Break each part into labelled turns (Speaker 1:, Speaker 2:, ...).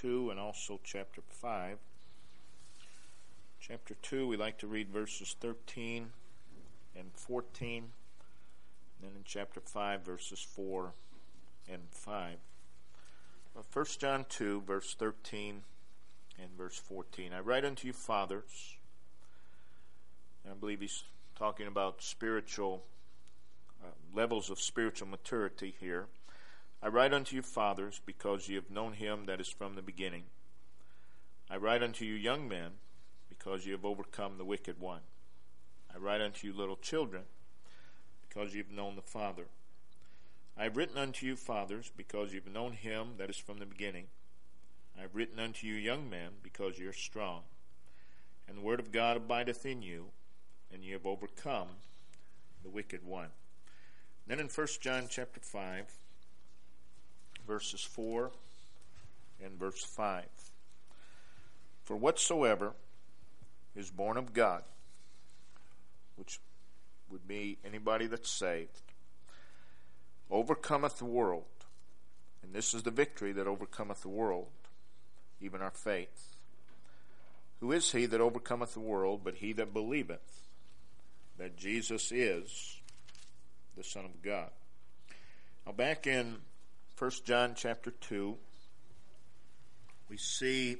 Speaker 1: 2 and also chapter 5. Chapter 2, we like to read verses 13 and 14. And then in chapter 5, verses 4 and 5. 1 John 2, verse 13 and verse 14. I write unto you, fathers. And I believe he's talking about spiritual levels of spiritual maturity here. I write unto you, fathers, because ye have known him that is from the beginning. I write unto you, young men, because ye have overcome the wicked one. I write unto you, little children, because ye have known the Father. I have written unto you, fathers, because ye have known him that is from the beginning. I have written unto you, young men, because ye are strong, and the word of God abideth in you, and ye have overcome the wicked one. Then in 1 John chapter 5, verses 4 and verse 5. For whatsoever is born of God, which would be anybody that's saved, overcometh the world. And this is the victory that overcometh the world, even our faith. Who is he that overcometh the world, but he that believeth that Jesus is the Son of God? Now back in 1 John chapter 2, we see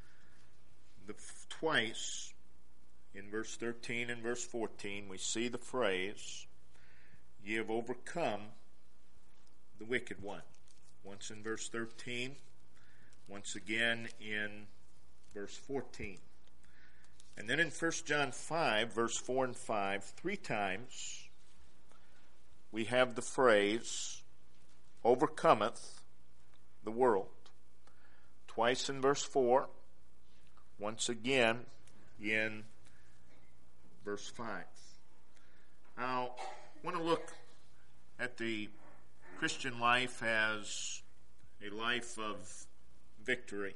Speaker 1: twice in verse 13 and verse 14, we see the phrase, ye have overcome the wicked one. Once in verse 13, once again in verse 14. And then in 1 John 5, verse 4 and 5, 3 times we have the phrase, overcometh the world. Twice in verse 4, once again in verse 5. Now, I want to look at the Christian life as a life of victory.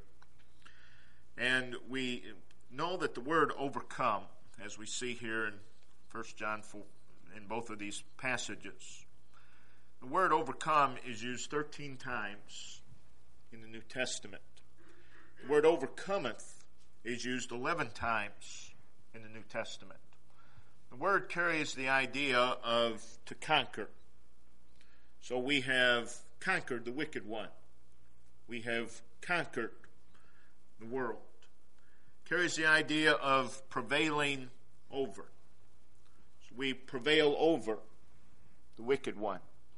Speaker 1: And we know that the word overcome, as we see here in 1 John 4, in both of these passages, the word overcome is used 13 times in the New Testament. The word overcometh is used 11 times in the New Testament. The word carries the idea of to conquer. So we have conquered the wicked one. We have conquered the world. Carries the idea of prevailing over. So we prevail over the wicked one.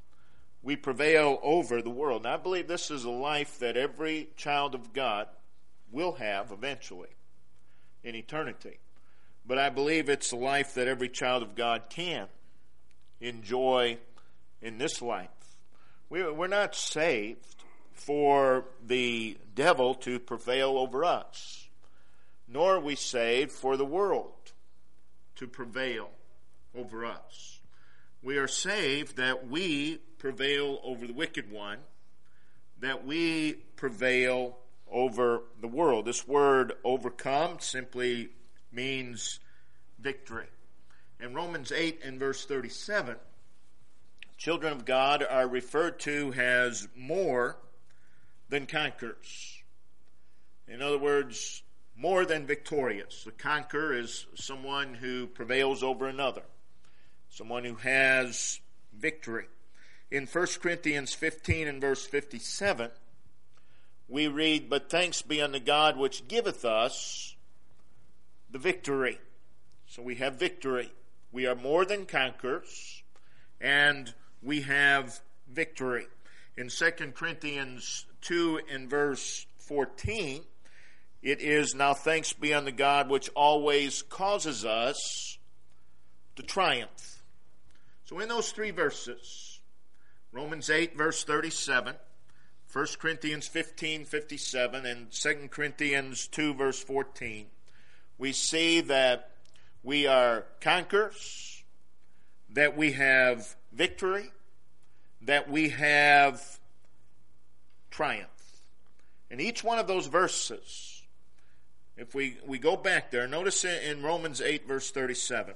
Speaker 1: We prevail over the world. Now, I believe this is a life that every child of God will have eventually in eternity. But I believe it's a life that every child of God can enjoy in this life. We're not saved for the devil to prevail over us, nor are we saved for the world to prevail over us. We are saved that we prevail over the wicked one, that we prevail over the world. This word overcome simply means victory. In Romans 8 and verse 37, children of God are referred to as more than conquerors. In other words, more than victorious. A conqueror is someone who prevails over another, someone who has victory. In 1 Corinthians 15 and verse 57, we read, but thanks be unto God which giveth us the victory. So we have victory. We are more than conquerors, and we have victory. In 2 Corinthians 2 and verse 14, it is, now thanks be unto God which always causes us to triumph. So in those 3 verses, Romans 8 verse 37, 1 Corinthians 15:57, and 2 Corinthians 2 verse 14, we see that we are conquerors, that we have victory, that we have triumph. In each one of those verses, if we go back there, notice in Romans 8 verse 37,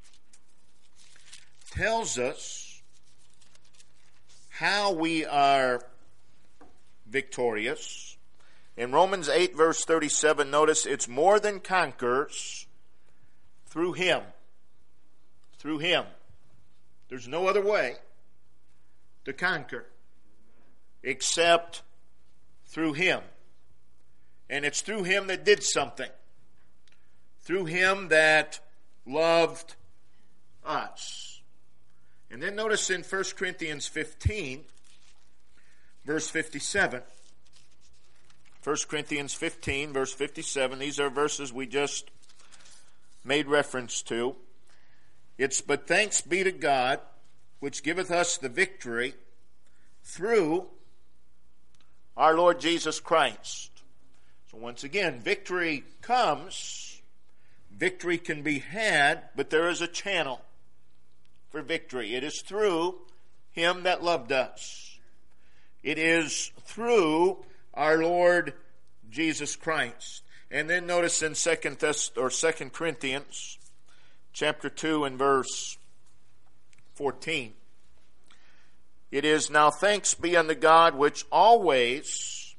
Speaker 1: tells us how we are victorious. In Romans 8 verse 37, notice it's more than conquers through Him. Through Him. There's no other way to conquer except through Him. And it's through Him that did something. Through Him that loved us. And then notice in 1 Corinthians 15, verse 57. 1 Corinthians 15, verse 57. These are verses we just made reference to. It's, but thanks be to God, which giveth us the victory through our Lord Jesus Christ. So once again, victory comes, victory can be had, but there is a channel for victory. It is through Him that loved us. It is through our Lord Jesus Christ. And then notice in 2 Corinthians chapter 2 and verse 14. It is, now thanks be unto God, which always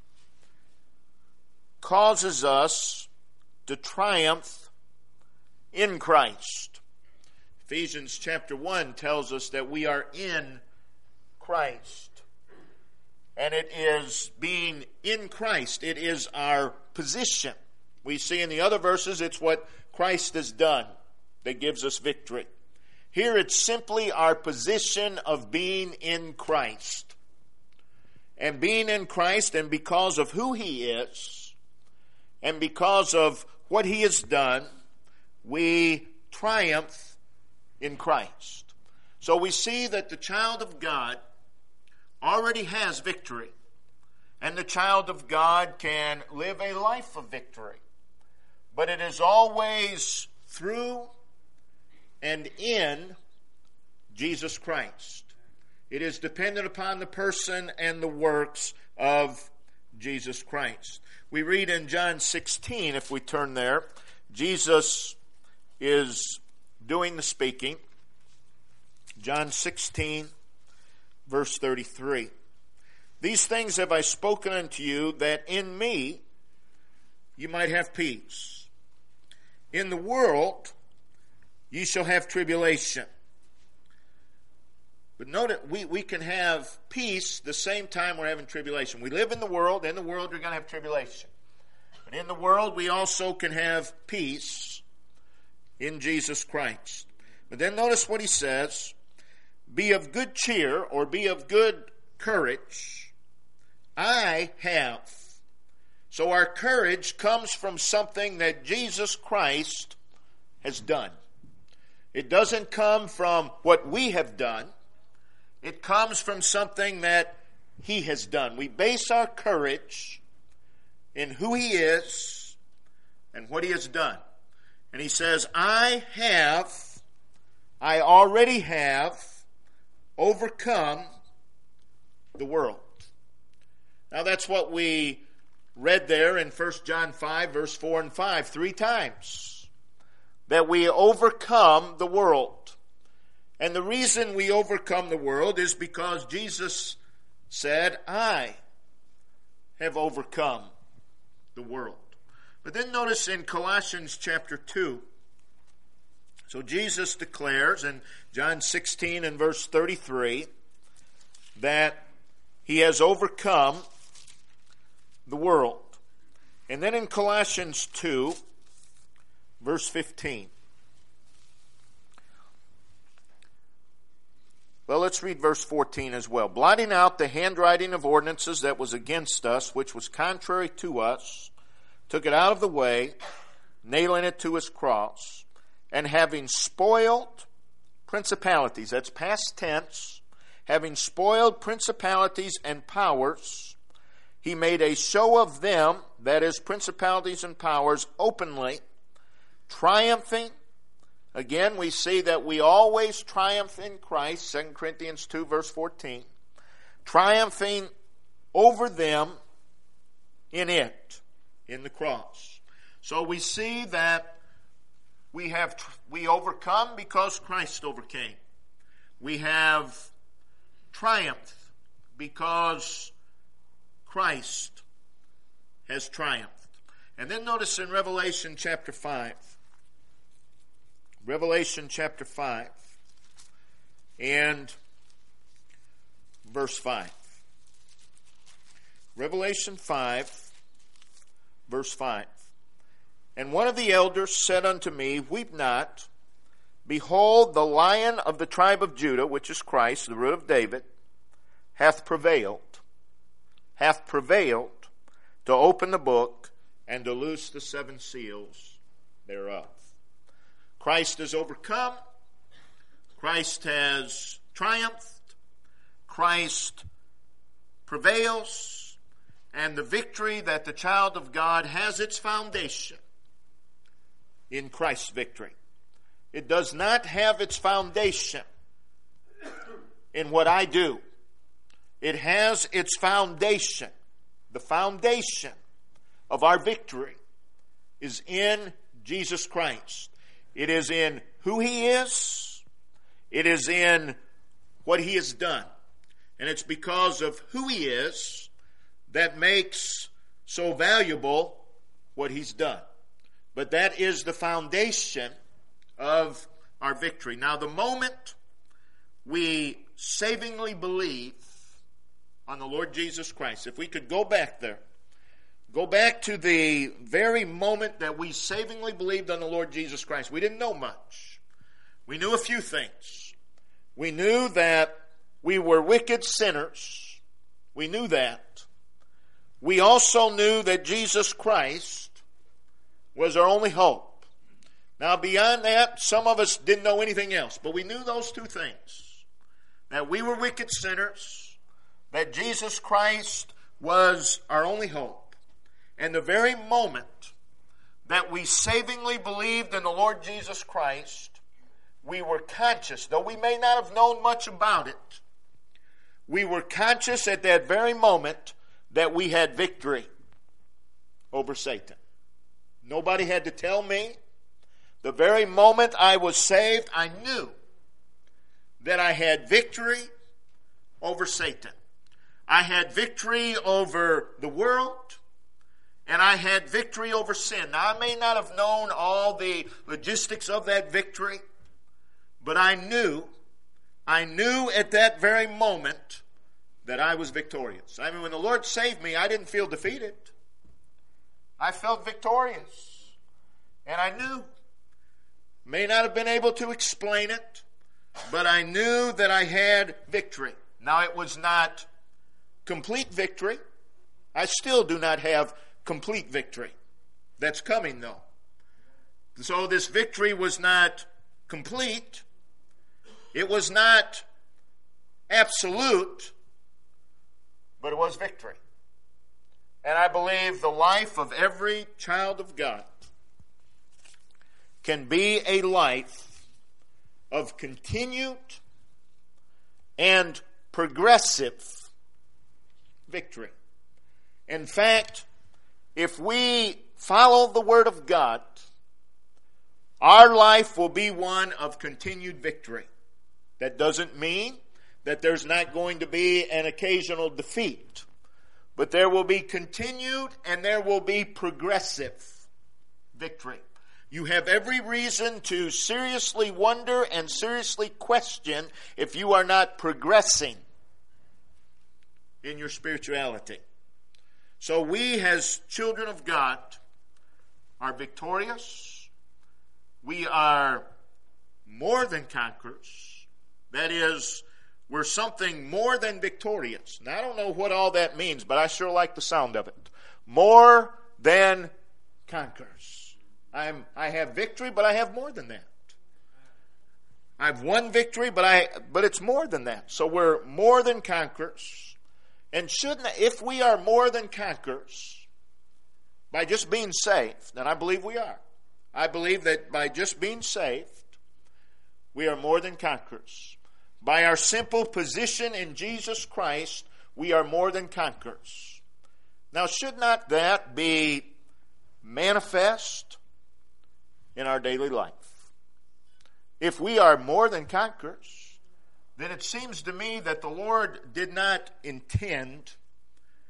Speaker 1: causes us to triumph in Christ. Ephesians chapter 1 tells us that we are in Christ. And it is being in Christ. It is our position. We see in the other verses it's what Christ has done that gives us victory. Here it's simply our position of being in Christ. And being in Christ, and because of who He is, and because of what He has done, we triumph in Christ. So we see that the child of God already has victory. And the child of God can live a life of victory. But it is always through and in Jesus Christ. It is dependent upon the person and the works of Jesus Christ. We read in John 16, if we turn there, Jesus is doing the speaking. John 16, verse 33. These things have I spoken unto you, that in me you might have peace. In the world ye shall have tribulation. But note, we can have peace the same time we're having tribulation. We live in the world we're going to have tribulation. But in the world we also can have peace in Jesus Christ. But then notice what he says, be of good cheer, or be of good courage, I have. So our courage comes from something that Jesus Christ has done. It doesn't come from what we have done. It comes from something that He has done. We base our courage in who He is and what He has done. And He says, I already have overcome the world. Now that's what we read there in 1 John 5, verse 4 and 5, 3 times. That we overcome the world. And the reason we overcome the world is because Jesus said, I have overcome the world. But then notice in Colossians chapter 2, so Jesus declares in John 16 and verse 33 that He has overcome the world. And then in Colossians 2, verse 15. Well, let's read verse 14 as well. Blotting out the handwriting of ordinances that was against us, which was contrary to us, took it out of the way, nailing it to His cross, and having spoiled principalities, that's past tense, having spoiled principalities and powers, He made a show of them, that is, principalities and powers, openly, triumphing. Again, we see that we always triumph in Christ, 2 Corinthians 2, verse 14. Triumphing over them in it, in the cross. So we see that we overcome because Christ overcame. We have triumphed because Christ has triumphed. And then notice in Revelation chapter 5. Revelation chapter 5 and verse 5. Revelation 5, verse 5. And one of the elders said unto me, Weep not. Behold, the Lion of the tribe of Judah, which is Christ, the root of David, hath prevailed to open the book and to loose the seven seals thereof. Christ has overcome. Christ has triumphed. Christ prevails. And the victory that the child of God has its foundation in Christ's victory. It does not have its foundation in what I do. It has its foundation. The foundation of our victory is in Jesus Christ. It is in who He is. It is in what He has done. And it's because of who He is that makes so valuable what He's done. But that is the foundation of our victory. Now, the moment we savingly believe on the Lord Jesus Christ, if we could go back there, go back to the very moment that we savingly believed on the Lord Jesus Christ, we didn't know much. We knew a few things. We knew that we were wicked sinners. We knew that. We also knew that Jesus Christ was our only hope. Now, beyond that, some of us didn't know anything else, but we knew those two things. That we were wicked sinners, that Jesus Christ was our only hope. And the very moment that we savingly believed in the Lord Jesus Christ, we were conscious, though we may not have known much about it, we were conscious at that very moment that we had victory over Satan. Nobody had to tell me. The very moment I was saved, I knew that I had victory over Satan. I had victory over the world, and I had victory over sin. Now, I may not have known all the logistics of that victory, but I knew at that very moment that I was victorious. I mean, when the Lord saved me, I didn't feel defeated. I felt victorious. And I knew. May not have been able to explain it, but I knew that I had victory. Now, it was not complete victory. I still do not have complete victory. That's coming, though. So this victory was not complete. It was not absolute, but it was victory. And I believe the life of every child of God can be a life of continued and progressive victory. In fact, if we follow the Word of God, our life will be one of continued victory. That doesn't mean that there's not going to be an occasional defeat, but there will be continued and there will be progressive victory. You have every reason to seriously wonder and seriously question if you are not progressing in your spirituality. So we, as children of God, are victorious. We are more than conquerors. That is, we're something more than victorious. Now, I don't know what all that means, but I sure like the sound of it. More than conquerors. I have victory, but I have more than that. I've won victory, but it's more than that. So we're more than conquerors. And if we are more than conquerors by just being saved, and I believe we are. I believe that by just being saved, we are more than conquerors. By our simple position in Jesus Christ, we are more than conquerors. Now, should not that be manifest in our daily life? If we are more than conquerors, then it seems to me that the Lord did not intend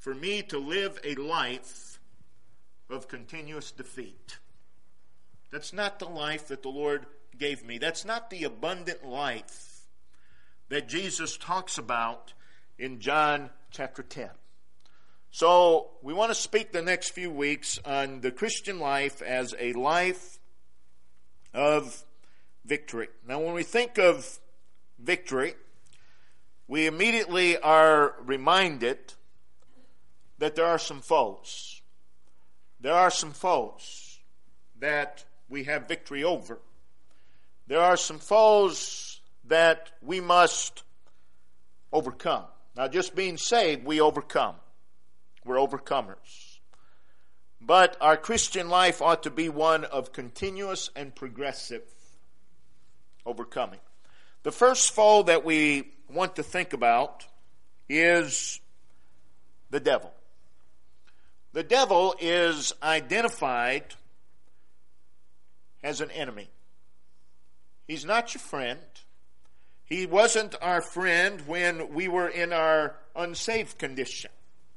Speaker 1: for me to live a life of continuous defeat. That's not the life that the Lord gave me. That's not the abundant life that Jesus talks about in John chapter 10. So we want to speak the next few weeks on the Christian life as a life of victory. Now, when we think of victory, we immediately are reminded that there are some foes. There are some foes that we have victory over. There are some foes that we must overcome. Now, just being saved, we overcome. We're overcomers. But our Christian life ought to be one of continuous and progressive overcoming. The first foe that we want to think about is the devil. The devil is identified as an enemy. He's not your friend. He wasn't our friend when we were in our unsaved condition.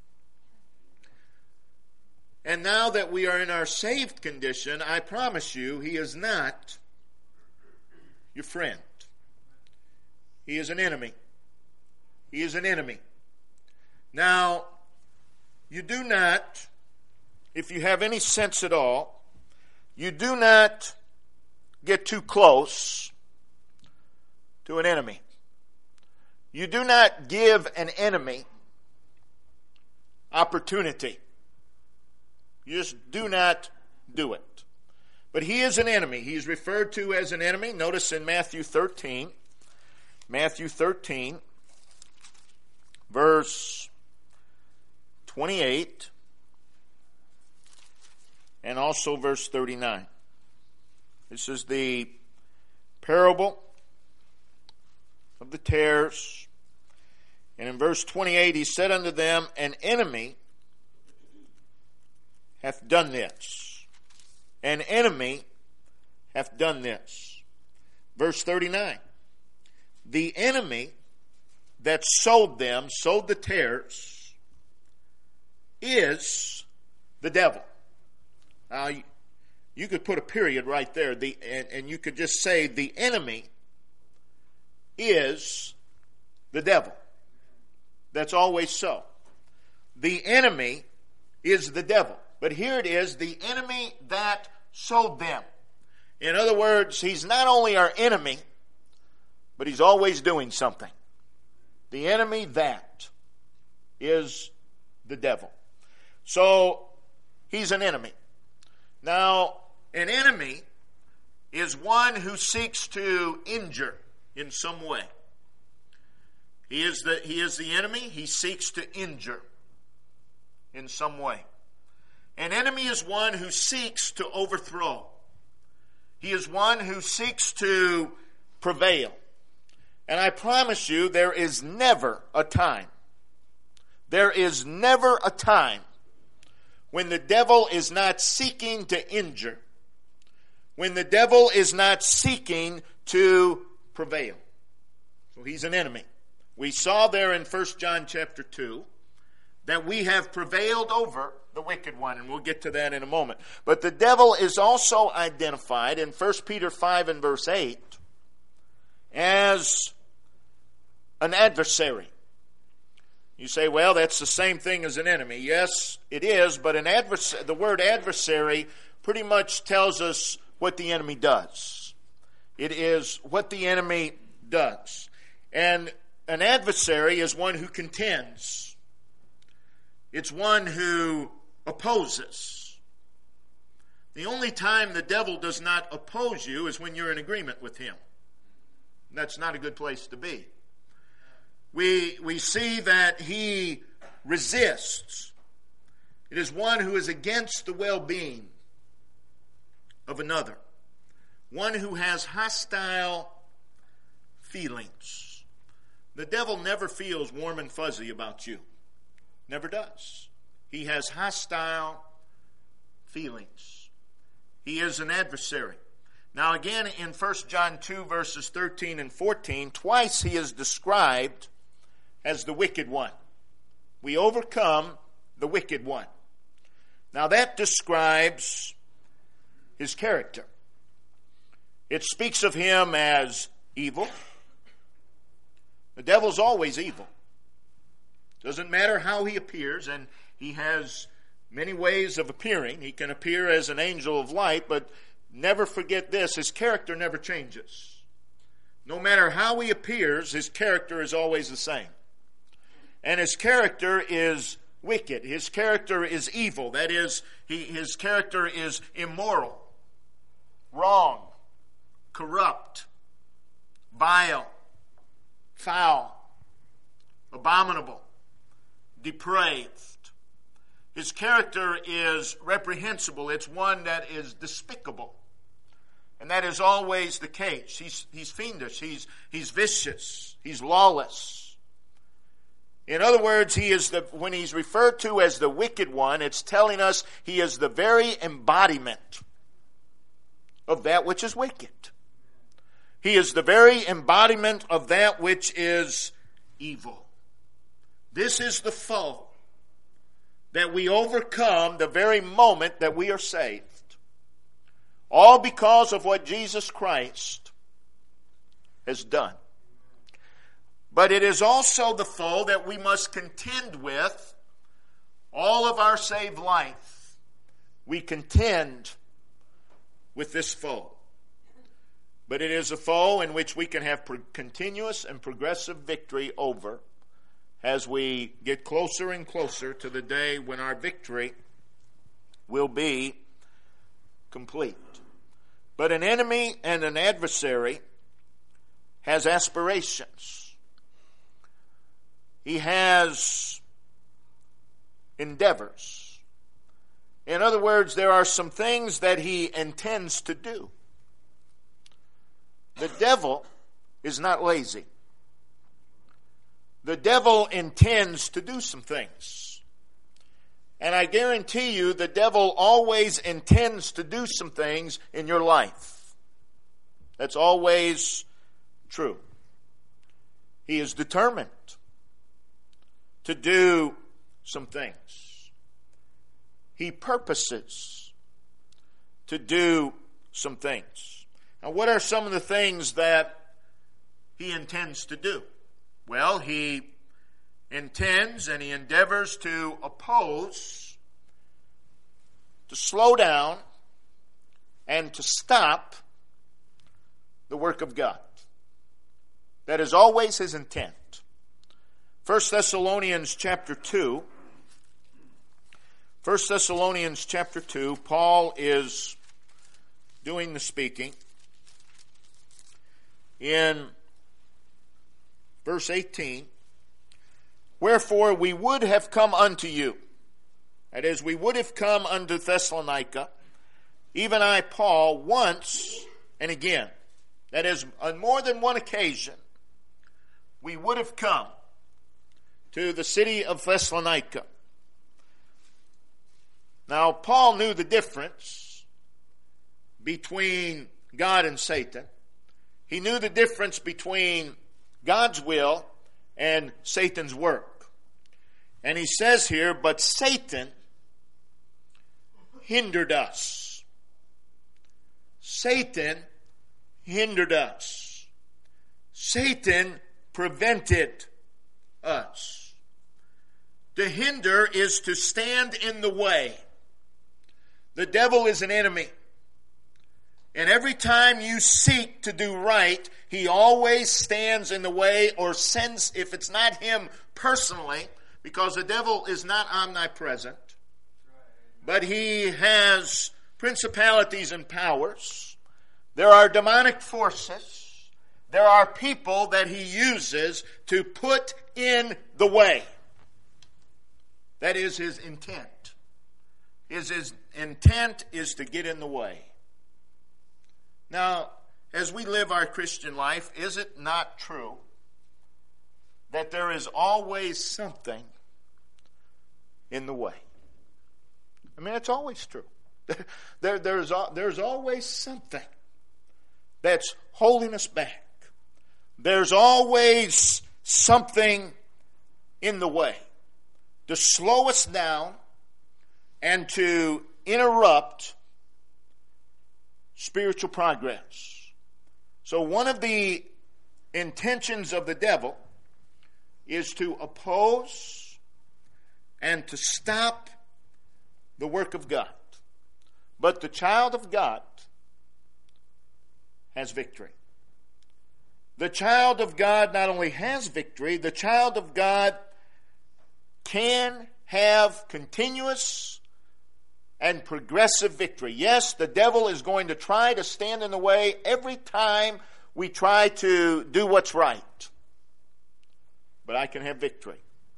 Speaker 1: And now that we are in our saved condition, I promise you, he is not your friend. He is an enemy. He is an enemy. Now, you do not, if you have any sense at all, you do not get too close to an enemy. You do not give an enemy opportunity. You just do not do it. But he is an enemy. He is referred to as an enemy. Notice in Matthew 13, verse 28, and also verse 39. This is the parable of the tares. And in verse 28, he said unto them, an enemy hath done this. An enemy hath done this. Verse 39. The enemy that sowed the tares, is the devil. Now, you could put a period right there, and you could just say the enemy is the devil. That's always so. The enemy is the devil. But here it is, the enemy that sowed them. In other words, he's not only our enemy, but he's always doing something. The enemy that is the devil. So, he's an enemy. Now, an enemy is one who seeks to injure in some way. He is the enemy. He seeks to injure in some way. An enemy is one who seeks to overthrow. He is one who seeks to prevail. And I promise you, there is never a time when the devil is not seeking to injure, when the devil is not seeking to prevail. So he's an enemy. We saw there in 1 John chapter 2 that we have prevailed over the wicked one, and we'll get to that in a moment. But the devil is also identified in 1 Peter 5 and verse 8 as an adversary. You say, well, that's the same thing as an enemy. Yes, it is, but the word adversary pretty much tells us what the enemy does. It is what the enemy does. And an adversary is one who contends. It's one who opposes. The only time the devil does not oppose you is when you're in agreement with him. That's not a good place to be. We see that he resists. It is one who is against the well-being of another. One who has hostile feelings. The devil never feels warm and fuzzy about you. Never does. He has hostile feelings. He is an adversary. Now again, in 1 John 2 verses 13 and 14, twice he is described as the wicked one. We overcome the wicked one. Now that describes his character. It speaks of him as evil. The devil's always evil. Doesn't matter how he appears, and he has many ways of appearing. He can appear as an angel of light, but never forget this, his character never changes. No matter how he appears, his character is always the same. And his character is wicked. His character is evil. That is, his character is immoral, wrong, corrupt, vile, foul, abominable, depraved. His character is reprehensible. It's one that is despicable. And that is always the case. He's fiendish. He's vicious. He's lawless. In other words, when he's referred to as the wicked one, it's telling us he is the very embodiment of that which is wicked. He is the very embodiment of that which is evil. This is the foe that we overcome the very moment that we are saved. All because of what Jesus Christ has done. But it is also the foe that we must contend with all of our saved life. We contend with this foe. But it is a foe in which we can have continuous and progressive victory over as we get closer and closer to the day when our victory will be complete. But an enemy and an adversary has aspirations. He has endeavors. In other words, there are some things that he intends to do. The devil is not lazy. The devil intends to do some things. And I guarantee you the devil always intends to do some things in your life. That's always true. He is determined to do some things. He purposes to do some things. Now, what are some of the things that he intends to do? Well, he intends and he endeavors to oppose, to slow down, and to stop the work of God. That is always his intent. 1 Thessalonians chapter 2. 1 Thessalonians chapter 2, Paul is doing the speaking. In verse 18, wherefore we would have come unto you. That is, we would have come unto Thessalonica, even I, Paul, once and again. That is, on more than one occasion, we would have come to the city of Thessalonica. Now, Paul knew the difference between God and Satan. He knew the difference between God's will and Satan's work. And he says here, but Satan hindered us. Satan hindered us. Satan prevented us. To hinder is to stand in the way. The devil is an enemy. And every time you seek to do right, he always stands in the way or sends, if it's not him personally, because the devil is not omnipresent, but he has principalities and powers. There are demonic forces. There are people that he uses to put in the way. That is his intent. His intent is to get in the way. Now, as we live our Christian life, is it not true that there is always something in the way? I mean, it's always true. There's always something that's holding us back. There's always something in the way. to slow us down and to interrupt spiritual progress. So one of the intentions of the devil is to oppose and to stop the work of God. But the child of God has victory. The child of God not only has victory, the child of God can have continuous and progressive victory. Yes, the devil is going to try to stand in the way every time we try to do what's right. But I can have victory.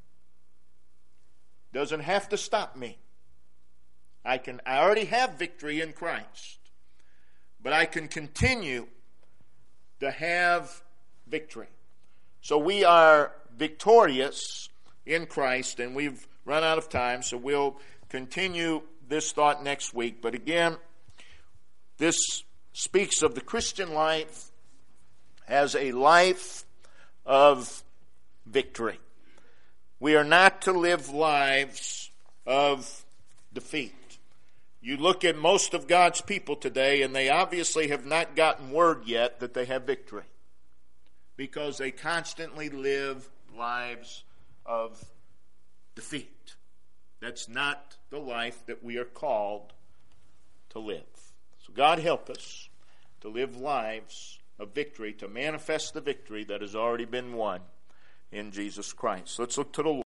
Speaker 1: Doesn't have to stop me. I already have victory in Christ. But I can continue to have victory. So we are victorious in Christ, and we've run out of time, so we'll continue this thought next week. But again, this speaks of the Christian life as a life of victory. We are not to live lives of defeat. You look at most of God's people today, and they obviously have not gotten word yet that they have victory, because they constantly live lives of defeat. That's not the life that we are called to live. So God help us to live lives of victory, to manifest the victory that has already been won in Jesus Christ. Let's look to the Lord.